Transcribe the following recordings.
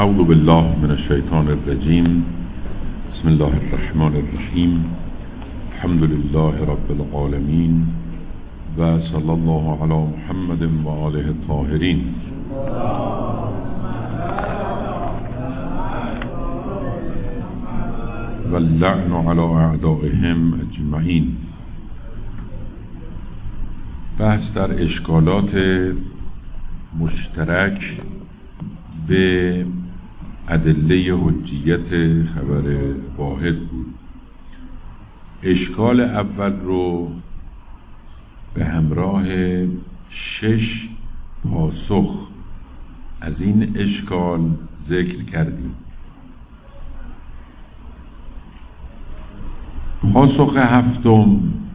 اعوذ بالله من الشیطان الرجیم. بسم الله الرحمن الرحیم. الحمد لله رب العالمین و صلی الله علی محمد و آله الطاهرین. و اللعن علی اعدائهم اجمعین. بحث در اشکالات مشترک به ادله حجیت خبر واحد بود. اشکال اول رو به همراه 6 پاسخ از این اشکال ذکر کردیم. پاسخ هفتم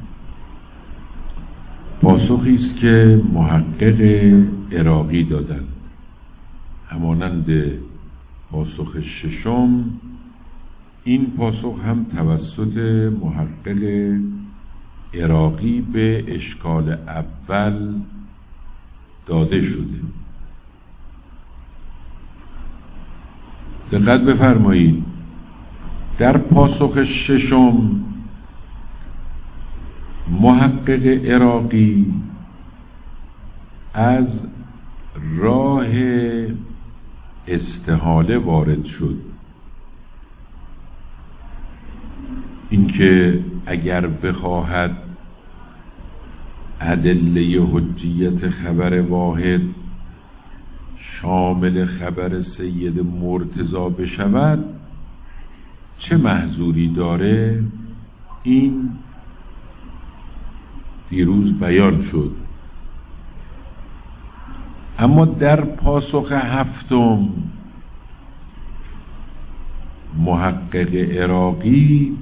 پاسخی است که محقق عراقی دادند، همانند پاسخ ششم. این پاسخ هم توسط محقق عراقی به اشکال اول داده شده. دقت بفرمایید، در پاسخ ششم محقق عراقی از راه استحاله وارد شد، اینکه اگر بخواهد ادله حجیت خبر واحد شامل خبر سید مرتضی بشود چه محذوری داره. این دیروز بیان شد. اما در پاسخ هفتم محقق عراقی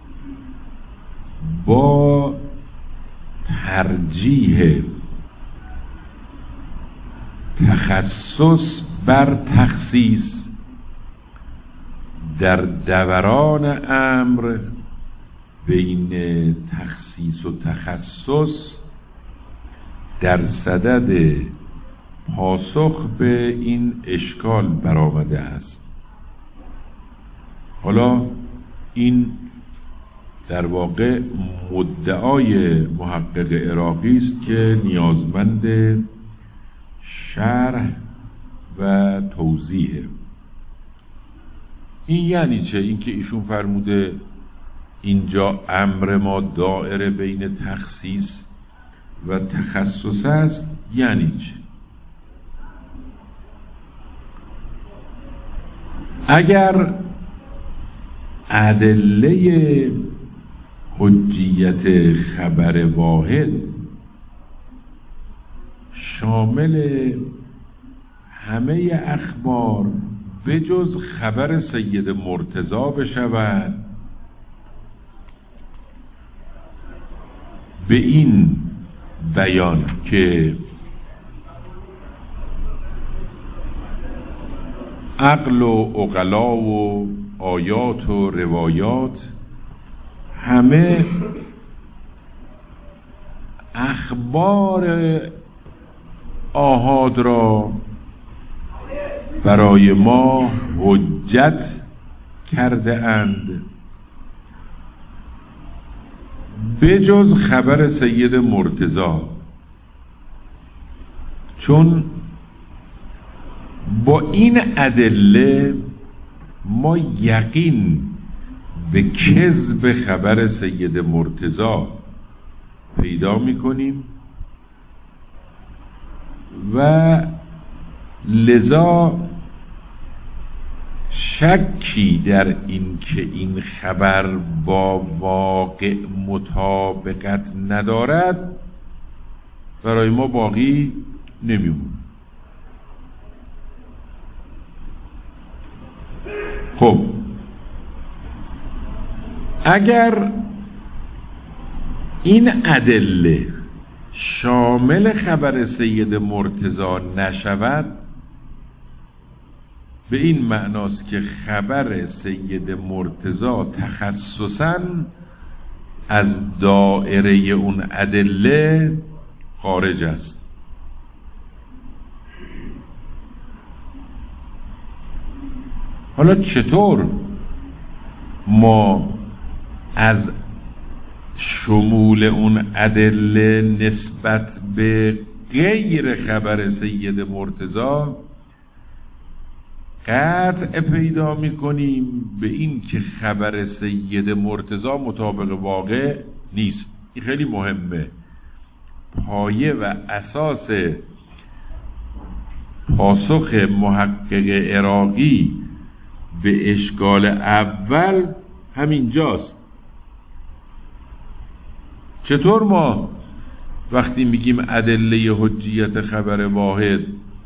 با ترجیح تخصص بر تخصیص در دوران امر بین تخصیص و تخصص در صدد پاسخ به این اشکال برآمده است. حالا این در واقع مدعای محقق عراقی است که نیازمند شرح و توضیحه. این یعنی چه؟ اینکه ایشون فرموده اینجا امر ما دائره بین تخصیص و تخصص است، یعنی چه؟ اگر ادله حجیت خبر واحد شامل همه اخبار بجز خبر سید مرتضی بشود، به این بیان که عقل و عقلا و آیات و روایات همه اخبار آحاد را برای ما حجت کرده اند بجز خبر سید مرتضی، چون با این ادله ما یقین به کذب خبر سید مرتضی پیدا می‌کنیم و لذا شکی در این که این خبر با واقع مطابقت ندارد برای ما باقی نمیمونه. خب اگر این ادله شامل خبر سید مرتضی نشود، به این معناست که خبر سید مرتضی تخصصاً از دائره اون ادله خارج است. حالا چطور ما از شمول اون ادله نسبت به غیر خبر سید مرتضی قطع پیدا میکنیم به این که خبر سید مرتضی مطابق واقع نیست؟ این خیلی مهمه. پایه و اساس پاسخ محقق عراقی به اشکال اول همینجاست. چطور ما وقتی میگیم ادله حجیت خبر واحد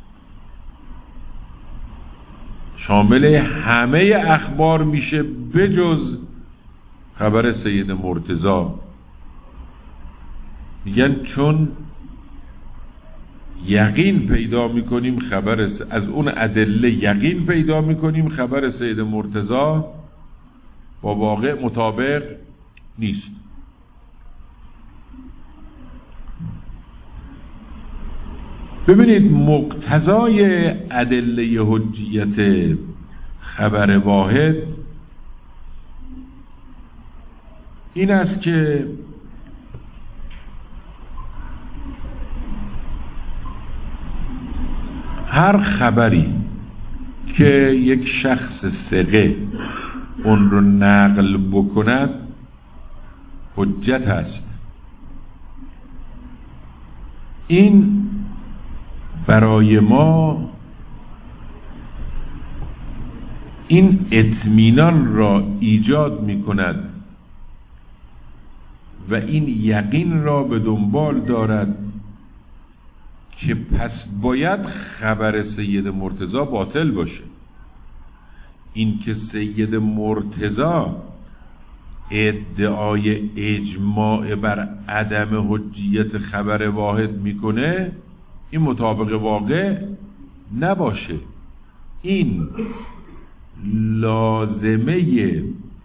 شامل همه اخبار میشه بجز خبر سید مرتضی؟ میگن چون یقین پیدا میکنیم از اون ادله یقین پیدا میکنیم خبر سید مرتضی با واقع مطابق نیست. ببینید مقتضای ادله حجیت خبر واحد این است که هر خبری که یک شخص ثقه اون رو نقل بکند حجت است. این برای ما این اطمینان را ایجاد می کند و این یقین را به دنبال دارد که پس باید خبر سید مرتضی باطل باشه. این که سید مرتضی ادعای اجماع بر عدم حجیت خبر واحد میکنه این مطابق واقع نباشه. این لازمه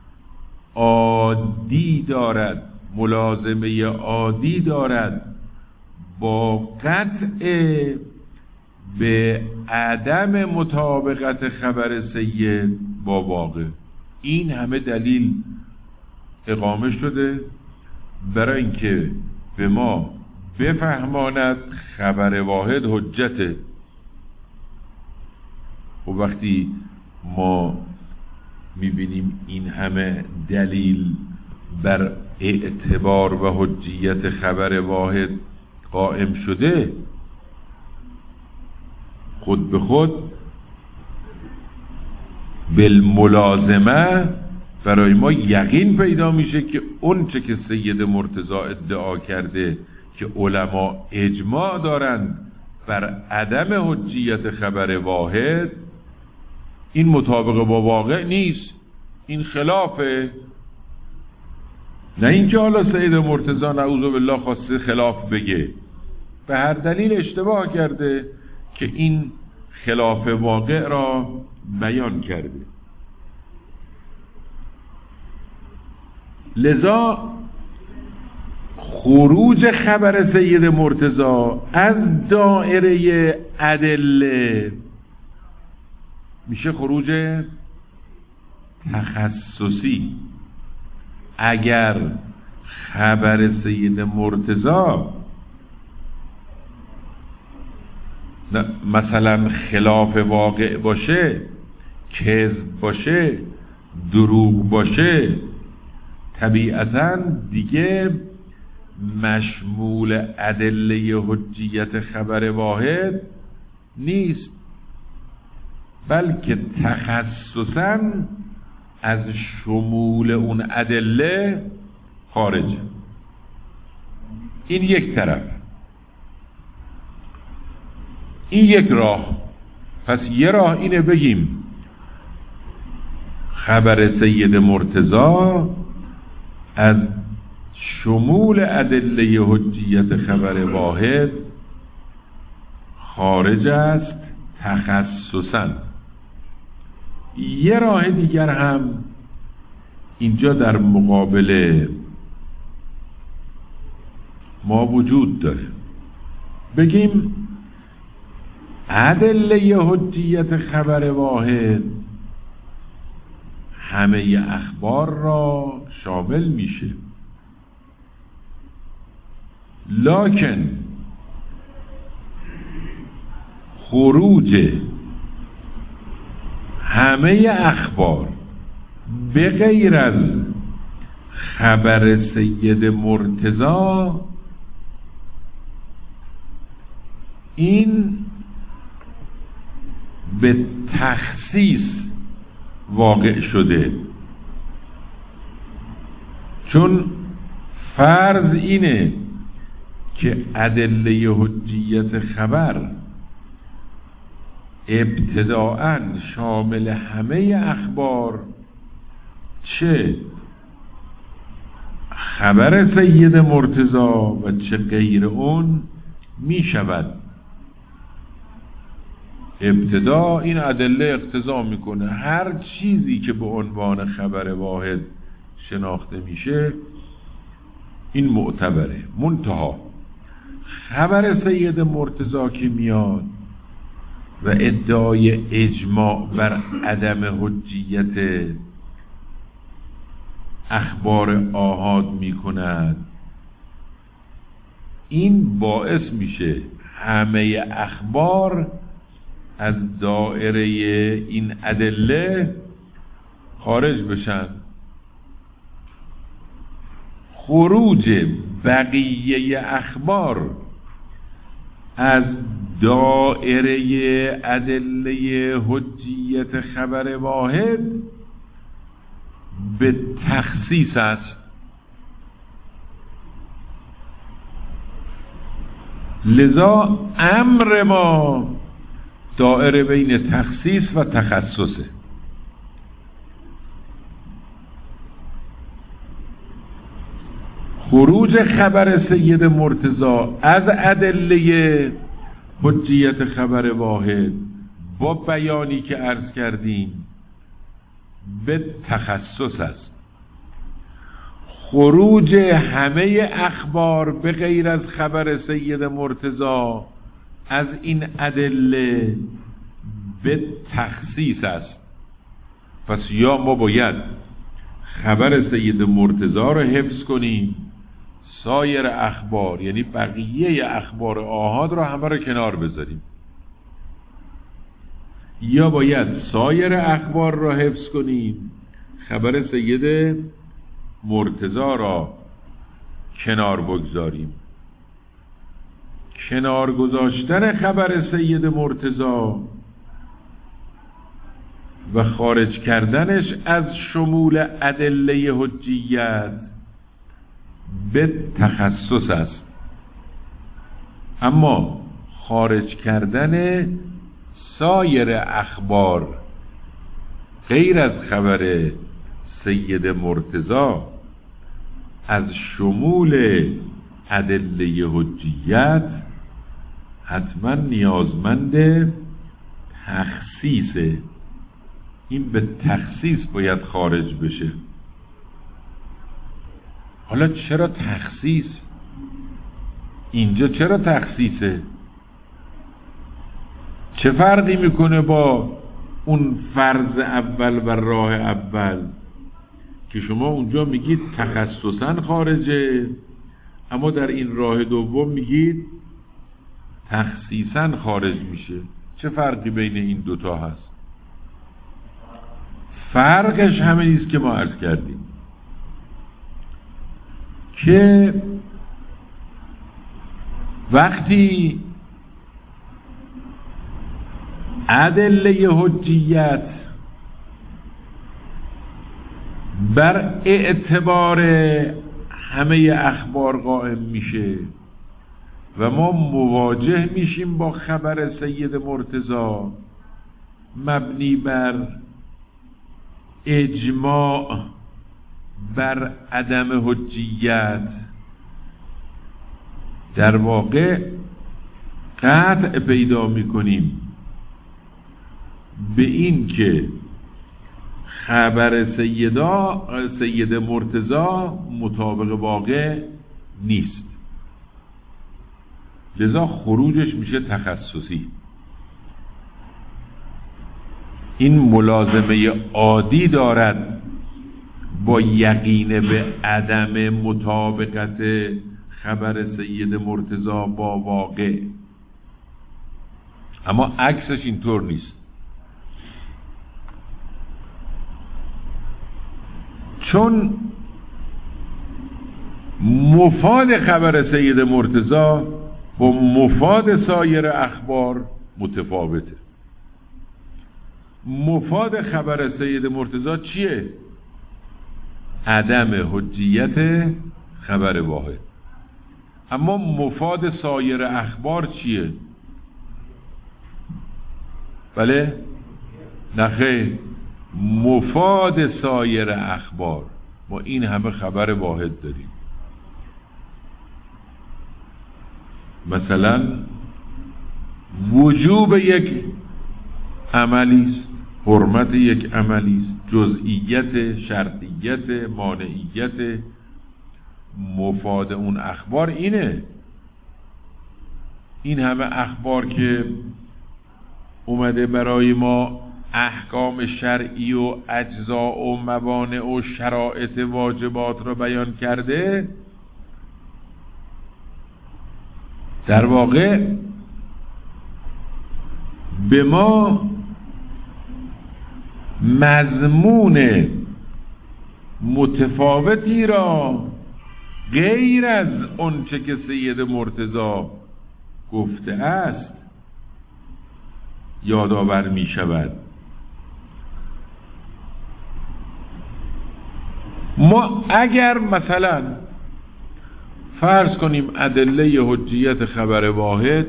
عادی دارد، ملازمه عادی دارد با قطع به عدم مطابقت خبر سید با واقع. این همه دلیل اقامه شده برای اینکه به ما بفهماند خبر واحد حجته. و وقتی ما میبینیم این همه دلیل بر اعتبار و حجیت خبر واحد قائم شده، خود به خود بالملازمه برای ما یقین پیدا میشه که اون چه که سید مرتضی ادعا کرده که علما اجماع دارند بر عدم حجیت خبر واحد، این مطابق با واقع نیست، این خلافه. نه اینکه حالا سید مرتضی نعوذ بالله خواسته خلاف بگه، به هر دلیل اشتباه کرده که این خلاف واقع را بیان کرده. لذا خروج خبر سید مرتضی از دائره ادله میشه خروج تخصصی. اگر خبر سید مرتضی مثلا خلاف واقع باشه، کذب باشه، دروغ باشه، طبیعتاً دیگه مشمول ادله حجیت خبر واحد نیست، بلکه تخصصاً از شمول اون ادله خارجه. این یک طرف، این یک راه. پس یه راه اینه بگیم خبر سید مرتضی از شمول ادله حجیت خبر واحد خارج است تخصصاً. یه راه دیگر هم اینجا در مقابل ما وجود داره. بگیم ادله حجیت خبر واحد همه اخبار را شامل میشه. لکن خروج همه اخبار به غیر از خبر سید مرتضی، این به تخصیص واقع شده، چون فرض اینه که ادله حجیت خبر ابتداءً شامل همه اخبار، چه خبر سید مرتضی و چه غیر اون می شود. ابتدا این ادله اقتضا میکنه هر چیزی که به عنوان خبر واحد شناخته میشه این معتبره. منتها خبر سید مرتضی که میاد و ادعای اجماع بر عدم حجیت اخبار آحاد میکند، این باعث میشه همه اخبار از دائره این ادله خارج بشن. خروج بقیه اخبار از دائره ادله حجیت خبر واحد به تخصیص است. لذا امر ما دائره بین تخصیص و تخصصه. خروج خبر سید مرتضی از ادله حجیت خبر واحد با بیانی که عرض کردیم به تخصص است. خروج همه اخبار به غیر از خبر سید مرتضی از این ادله به تخصیص است. پس یا ما باید خبر سید مرتضی رو حفظ کنیم، سایر اخبار یعنی بقیه اخبار آحاد رو همه رو کنار بذاریم، یا باید سایر اخبار را حفظ کنیم، خبر سید مرتضی را کنار بگذاریم. کنار گذاشتن خبر سید مرتضی و خارج کردنش از شمول ادله حجیت به تخصص است، اما خارج کردن سایر اخبار غیر از خبر سید مرتضی از شمول ادله حجیت حتما نیازمند تخصیصه. این به تخصیص باید خارج بشه. حالا چرا تخصیص؟ اینجا چرا تخصیصه؟ چه فرقی میکنه با اون فرض اول و راه اول که شما اونجا میگید تخصصاً خارجه، اما در این راه دوم میگید تخصیصاً خارج میشه؟ چه فرقی بین این دوتا هست؟ فرقش همین است که ما عرض کردیم که وقتی ادله حجیت بر اعتبار همه اخبار قائم میشه و ما مواجه میشیم با خبر سید مرتضی مبنی بر اجماع بر عدم حجیت، در واقع قطع پیدا میکنیم به این که خبر سید مرتضی مطابق واقع نیست، لذا خروجش میشه تخصصی. این ملازمه عادی دارد با یقین به عدم مطابقت خبر سید مرتضی با واقع. اما عکسش اینطور نیست، چون مفاد خبر سید مرتضی با مفاد سایر اخبار متفاوته. مفاد خبر سید مرتضی چیه؟ عدم حجیت خبر واحد. اما مفاد سایر اخبار چیه؟ بله؟ نخیر، مفاد سایر اخبار ما این همه خبر واحد داریم. مثلا وجوب یک عملی است، حرمت یک عملی است، جزئیت، شرطیت، مانعیت. مفاد اون اخبار اینه. این همه اخبار که اومده برای ما احکام شرعی و اجزا و موانع و شرایط واجبات را بیان کرده، در واقع به ما مضمون متفاوتی را غیر از آنچه که سید مرتضی گفته است یادآور می شود. ما اگر مثلا فرض کنیم ادله حجیت خبر واحد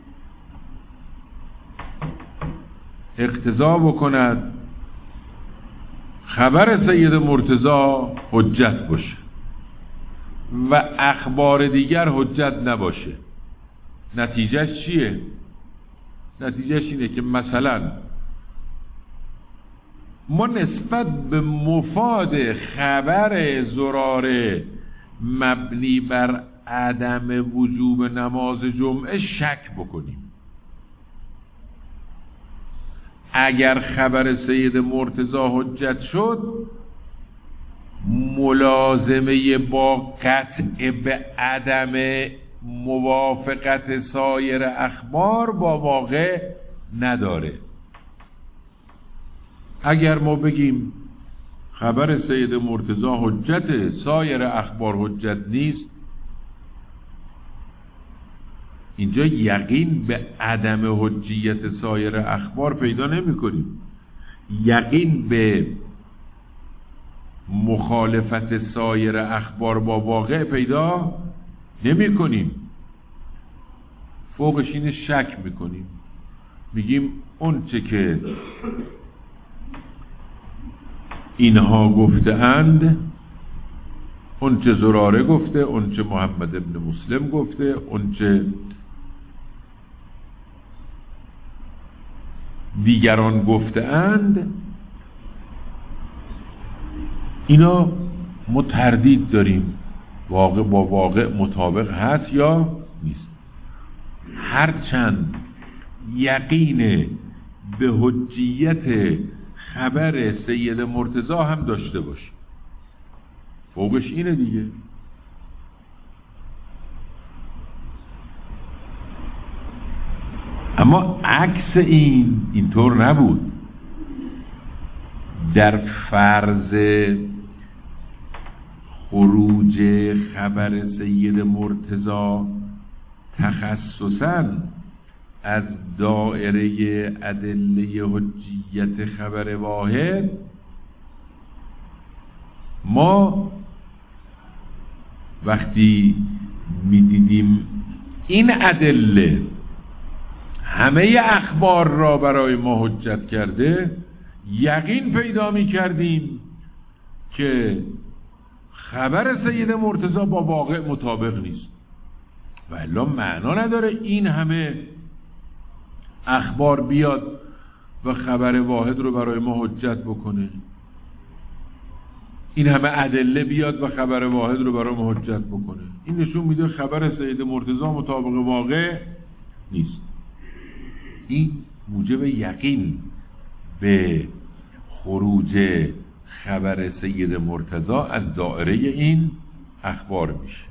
اقتضا بکند خبر سید مرتضی حجت باشه و اخبار دیگر حجت نباشه، نتیجهش چیه؟ نتیجهش اینه که مثلا ما نسبت به مفاد خبر زراره مبنی بر عدم وجوب نماز جمعه شک بکنیم. اگر خبر سید مرتضی حجت شد، ملازمه با قطع به عدم موافقت سایر اخبار با واقع نداره. اگر ما بگیم خبر سید مرتضی حجت، سایر اخبار حجت نیست، اینجا یقین به عدم حجیت سایر اخبار پیدا نمی کنیم. یقین به مخالفت سایر اخبار با واقع پیدا نمی کنیم. فوقش این شک میکنیم، میگیم اون چه که اینها گفته اند، اون چه زراره گفته، اون چه محمد ابن مسلم گفته، اون چه دیگران گفته اند، اینا ما تردید داریم واقع با واقع مطابق هست یا نیست. هرچند یقین به حجیت خبر سید مرتضی هم داشته باشه، فوقش اینه دیگه. اما عکس اینطور نبود. در فرض خروج خبر سید مرتضی تخصصاً از دائره ادله حجیت خبر واحد، ما وقتی می‌دیدیم این ادله همه اخبار را برای ما حجت کرده، یقین پیدا می‌کردیم که خبر سید مرتضی با واقع مطابق نیست. و الا معنا نداره این همه اخبار بیاد و خبر واحد رو برای ما حجت بکنه، این همه ادله بیاد و خبر واحد رو برای ما حجت بکنه. این نشون میده خبر سید مرتضی مطابق واقع نیست. این موجب یقین به خروج خبر سید مرتضی از دائره این اخبار میشه.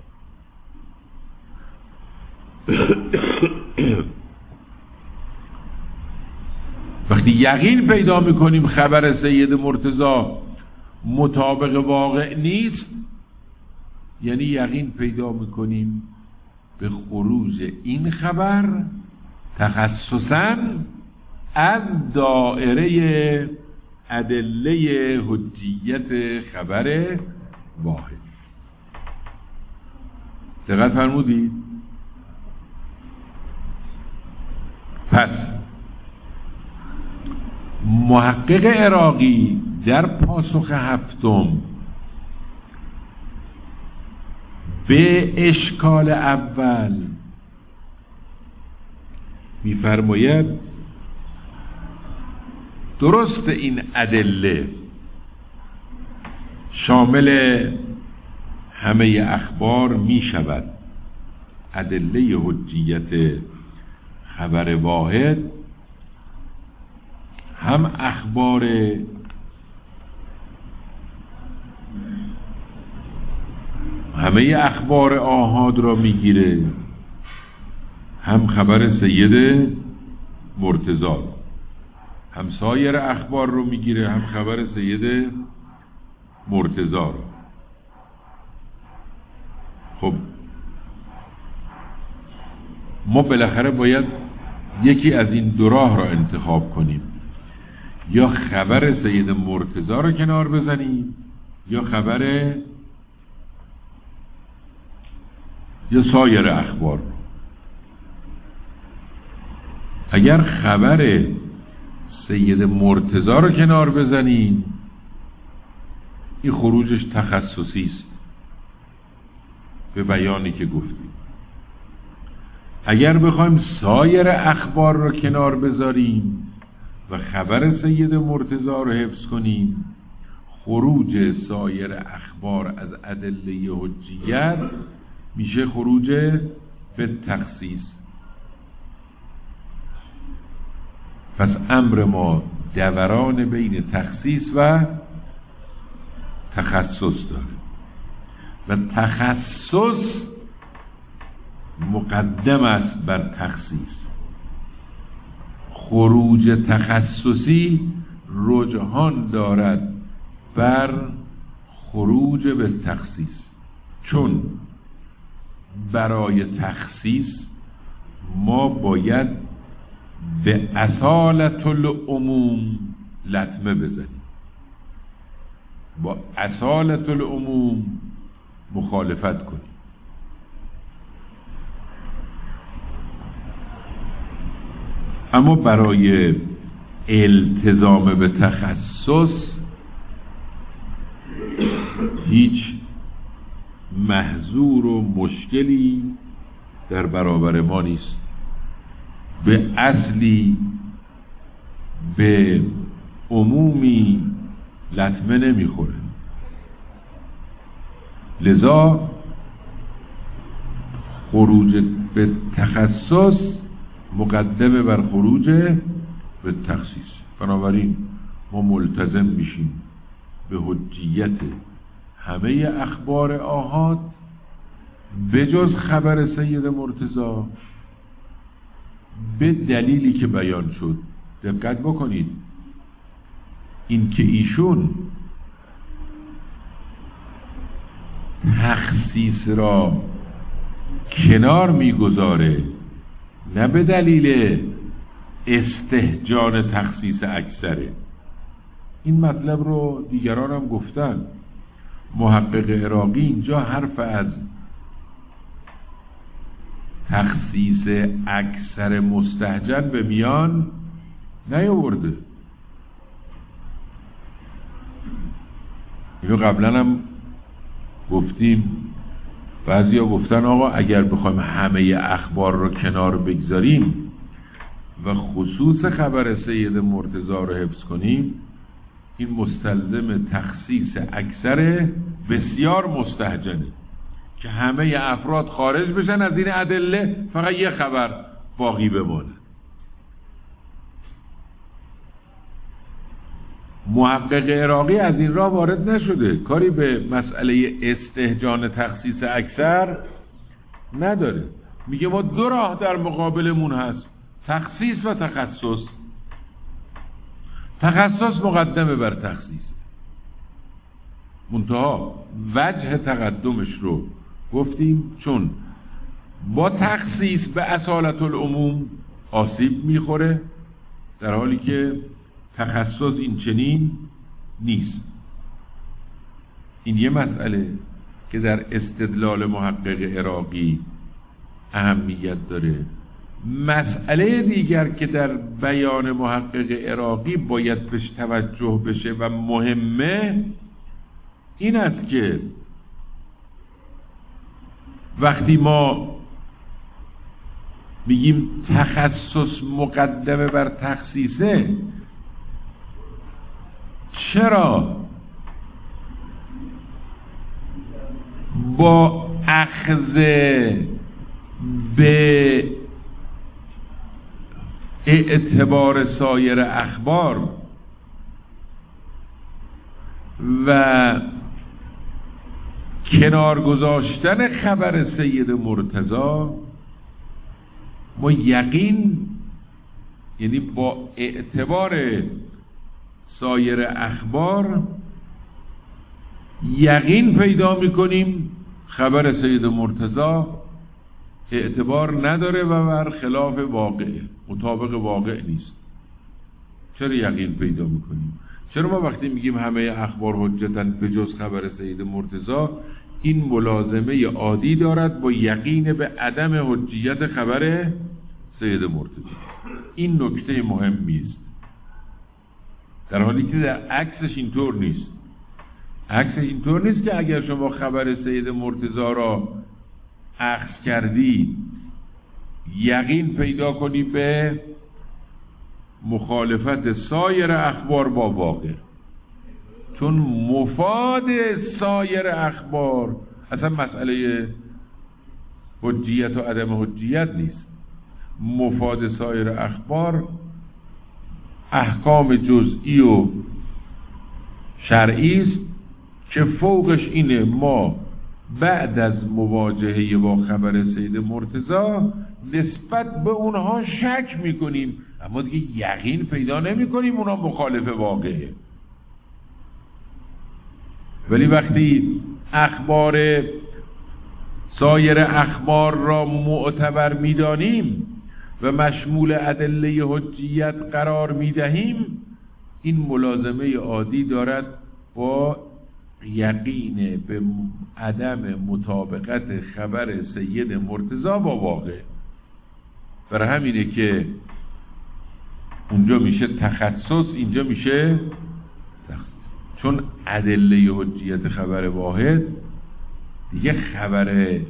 وقتی یقین پیدا میکنیم خبر سید مرتضی مطابق واقع نیست، یعنی یقین پیدا میکنیم به خروج این خبر تخصصاً از دائره ادله حجیت خبر واحد. دقت فرمودید؟ پس محقق عراقی در پاسخ هفتم به اشکال اول می‌فرماید درست این ادله شامل همه اخبار می شود، ادله حجیت خبر واحد هم اخبار همه اخبار آحاد را میگیره، هم خبر سید مرتضی، هم سایر اخبار رو میگیره، هم خبر سید مرتضی رو. خب ما بالاخره باید یکی از این دو راه را انتخاب کنیم، یا خبر سید مرتضی رو کنار بزنیم یا خبر یا سایر اخبار. اگر خبر سید مرتضی رو کنار بزنیم این خروجش تخصصی است به بیانی که گفتیم. اگر بخوایم سایر اخبار رو کنار بذاریم و خبر سید مرتضی رو حفظ کنیم، خروج سایر اخبار از ادله حجیت میشه خروج به تخصیص. پس امر ما دوران بین تخصیص و تخصص داره و تخصص مقدم است بر تخصیص. خروج تخصصی رجحان دارد بر خروج به تخصیص، چون برای تخصیص ما باید به اصالت العموم لطمه بزنیم، با اصالت العموم مخالفت کنیم. اما برای التزام به تخصص هیچ محظور و مشکلی در برابر ما نیست، به اصلی به عمومی لطمه نمیخوره. لذا خروج به تخصص مقدمه بر خروج به تخصیص. بنابراین ما ملتزم میشیم به حجیت همه اخبار آحاد بجز خبر سید مرتضی به دلیلی که بیان شد. دقت بکنید، این که ایشون تخصیص را کنار میگذاره نه به دلیل استهجان تخصیص اکثره. این مطلب رو دیگران هم گفتن. محقق عراقی اینجا حرف از تخصیص اکثر مستهجن به میان نیاورده. اینو قبلا هم گفتیم. بعضیا گفتن آقا اگر بخوایم همه اخبار رو کنار بگذاریم و خصوص خبر سید مرتضی رو حفظ کنیم، این مستلزم تخصیص اکثر بسیار مستهجنه که همه افراد خارج بشن از این ادله، فقط یه خبر باقی بمونه. محقق عراقی از این راه وارد نشده، کاری به مسئله استهجان تخصیص اکثر نداره. میگه ما دو راه در مقابلمون هست، تخصیص و تخصص. تخصص مقدمه بر تخصیص، منتها وجه تقدمش رو گفتیم، چون با تخصیص به اصالت العموم آسیب میخوره، در حالی که تخصص این چنین نیست. این یه مسئله که در استدلال محقق عراقی اهمیت داره. مسئله دیگر که در بیان محقق عراقی باید بهش توجه بشه و مهمه این است که وقتی ما میگیم تخصص مقدمه بر تخصیصه، چرا با اخذ به اعتبار سایر اخبار و کنار گذاشتن خبر سید مرتضی ما یقین، یعنی با اعتبار سایر اخبار یقین پیدا میکنیم خبر سید مرتضی اعتبار نداره و بر خلاف واقعه، مطابق واقع نیست. چرا یقین پیدا میکنیم؟ چرا ما وقتی میگیم همه اخبار حجتن به جز خبر سید مرتضی، این ملازمه عادی دارد با یقین به عدم حجیت خبر سید مرتضی؟ این نکته مهمی است، در حالی که در عکسش اینطور نیست. عکسش اینطور نیست که اگر شما خبر سید مرتضی را اخذ کردی یقین پیدا کنی به مخالفت سایر اخبار با واقع، چون مفاد سایر اخبار اصلا مسئله حجیت و عدم حجیت نیست. مفاد سایر اخبار احکام جزئی و شرعی است که فوقش اینه ما بعد از مواجهه با خبر سید مرتضی نسبت به اونها شک میکنیم، اما دیگه یقین پیدا نمیکنیم اونها مخالف واقعه. ولی وقتی اخبار سایر اخبار را معتبر میدانیم و مشمول ادله حجیت قرار میدهیم، این ملازمه عادی دارد با یقین به عدم مطابقت خبر سید مرتضی با واقع. برای همینه که اونجا میشه تخصص، اینجا میشه تخصیص، چون ادله حجیت خبر واحد دیگه خبر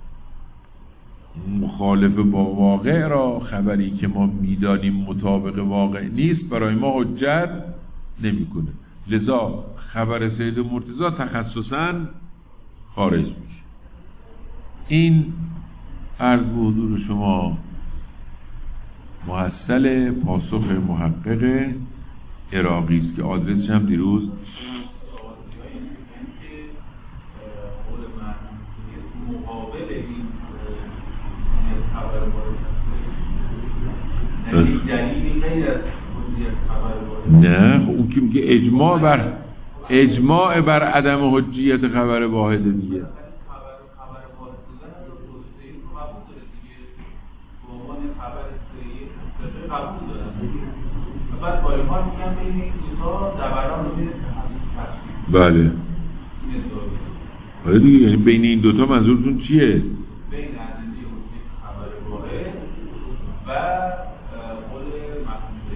مخالف با واقع را، خبری که ما میدانیم مطابق واقع نیست، برای ما حجت نمیکنه. لذا خبر سید مرتضی تخصصاً خارج میشه. این عرض به حضور شما محصل پاسخ محقق عراقی است که آدرسش هم دیروز نه، اون که میگه اجماع بر عدم حجیت خبر واحد دیگه. بله حالا دیگه، یعنی بین این دوتا منظورتون چیه؟ بین عدم خبر واحد و قول مخصوصه،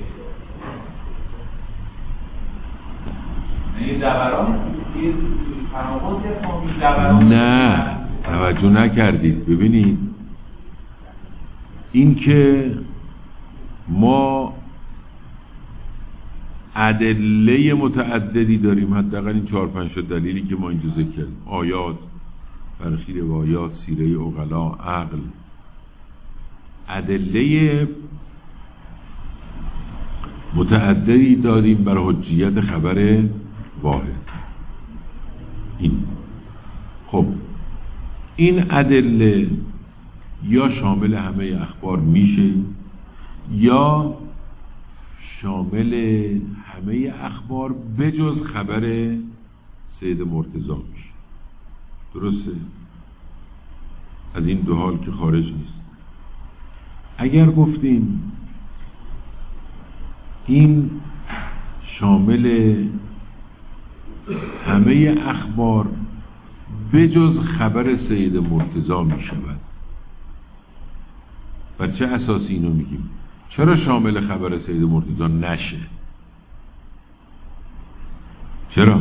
یعنی دوران نه توجه نکردید. ببینید این که ما ادله متعددی داریم، حداقل این 4-5 دلیلی که ما اینجا ذکر کردیم، آیات، برخی روایات، سیره عقلا، عقل، ادله متعددی داریم بر حجیت خبر واحد. این خب این ادله یا شامل همه اخبار میشه یا شامل همه اخبار بجز خبر سید مرتضی میشه. درسته؟ از این دو حال که خارج نیست. اگر گفتیم این شامل همه اخبار بجز خبر سید مرتضی می شود، و چه اساسی اینو میگیم؟ چرا شامل خبر سید مرتضی نشه؟ چرا؟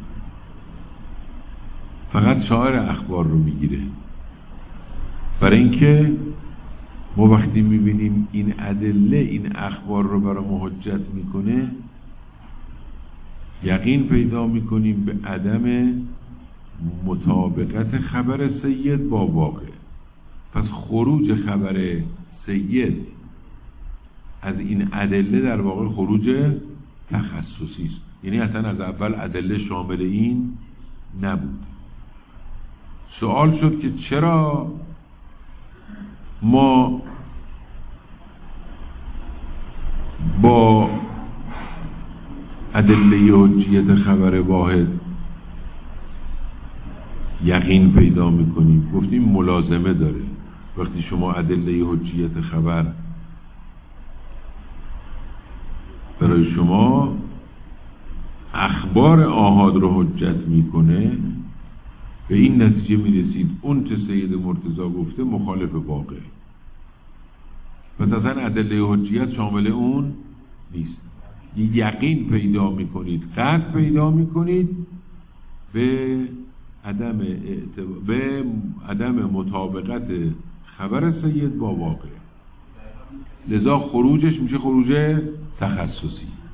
فقط شاعر اخبار رو میگیره. برای اینکه ما وقتی میبینیم این ادله این اخبار رو برای ما حجت میکنه، یقین پیدا میکنیم به عدم مطابقت خبر سید با واقع. پس خروج خبر سید از این ادله در واقع خروج تخصصی است. یعنی اصلا از اول ادله شامل این نبود. سوال شد که چرا ما با ادله حجیت خبر واحد یقین پیدا میکنیم؟ گفتیم ملازمه داره. وقتی شما ادله حجیت خبر برای شما اخبار آحاد رو حجت میکنه، به این نتیجه میرسید اون چه سید مرتضی گفته مخالف واقع. پس اصلا ادله حجیت شامل اون نیست. یقین پیدا میکنید، قطع پیدا میکنید به عدم مطابقت خبر سید با واقع. لذا خروجش میشه خروج تخصصی.